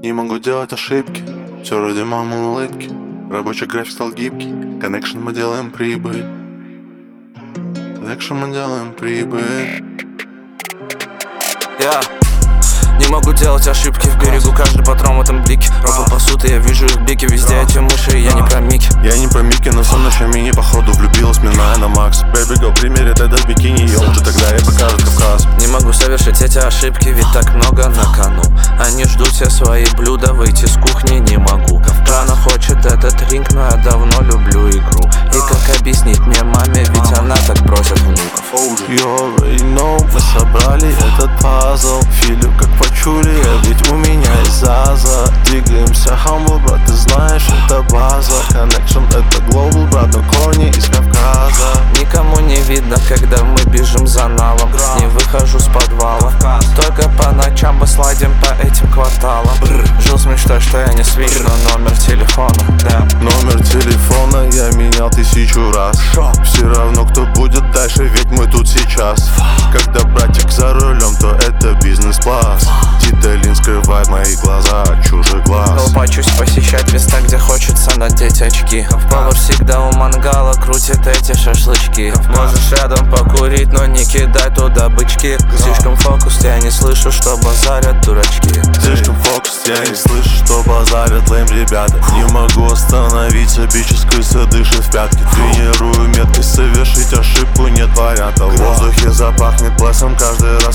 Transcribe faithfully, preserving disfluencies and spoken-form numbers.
Не могу делать ошибки, все ради мамы улыбки. Рабочий график стал гибкий, коннекшн мы делаем прибыль. Коннекшн мы делаем прибыль. Я не могу делать ошибки, в берегу каждый патрон в этом блике. Робот пасут, и я вижу их блики, везде эти мыши, и я не про Мики. Я не про Мики, но сон ночами не походу влюбилась, миная на Макс. Baby girl примерит этот бикини, и он же тогда и покажет Кавказ. Не могу совершить эти ошибки, ведь так много на кону. Они ждут все свои блюда, выйти с кухни не могу. Рано хочет этот ринг, но я давно люблю игру. И как объяснить мне маме, ведь она так просит внуков. You already know, мы собрали этот пазл. Филю как почули, ведь у меня есть заза. Двигаемся humble, брат, ты знаешь, это база. Connection это global, брат, но корни из Кавказа. Никому не видно, когда мы бежим за налом. Не выхожу с подвала, только по ночам мы слайдим по этим кварталам. Жил с мечтой, что я не свищу, но номер телефона, да. Номер телефона я менял тысячу раз. Все равно кто будет дальше, ведь мы тут сейчас. Когда братик за рулем, то это бизнес-класс. Титалин скрывает мои глаза от чужих глаз. Колпачусь посещать места, где хочется надеть очки. Повар всегда у мангала крутит эти шашлычки. Можешь рядом покурить, но не кидай туда бычки. Слишком фокус, я не слышу, что базарят дурачки. Слишком фокус, я не слышу, что базарят лейм ребята. Не могу остановиться, бичес крыса дышит в пятки. Тренирую меткость, совершить ошибку нет вариантов. В воздухе запахнет пластом каждый